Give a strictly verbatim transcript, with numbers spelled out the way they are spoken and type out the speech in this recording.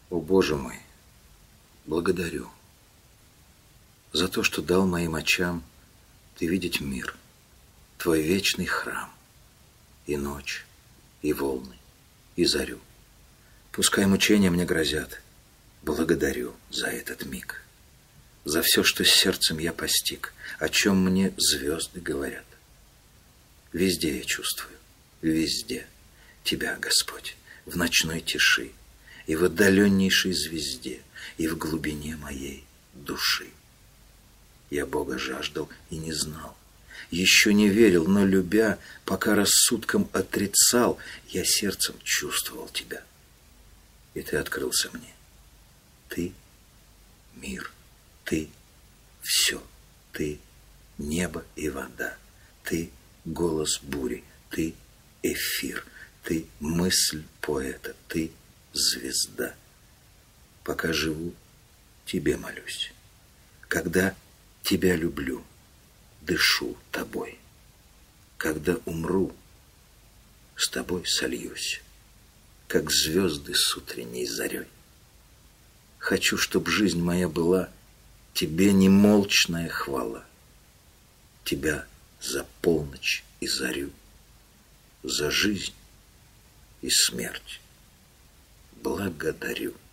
О, Боже мой, благодарю за то, что дал моим очам Ты видеть мир, Твой вечный храм, и ночь, и волны, и зарю. Пускай мучения мне грозят, благодарю за этот миг, за все, что сердцем я постиг, о чем мне звезды говорят. Везде я чувствую, везде Тебя, Господь, в ночной тиши, и в отдаленнейшей звезде, и в глубине моей души. Я Бога жаждал и не знал, еще не верил, но любя, пока рассудком отрицал, я сердцем чувствовал Тебя. И Ты открылся мне. Ты — мир, Ты — все, Ты — небо и вода, Ты — голос бури, Ты — эфир, Ты — мысль поэта, Ты — звезда. Пока живу, Тебе молюсь. Когда Тебя люблю, дышу Тобой. Когда умру, с Тобой сольюсь, как звезды с утренней зарей. Хочу, чтоб жизнь моя была Тебе немолчная хвала. Тебя за полночь и зарю, за жизнь и смерть благодарю.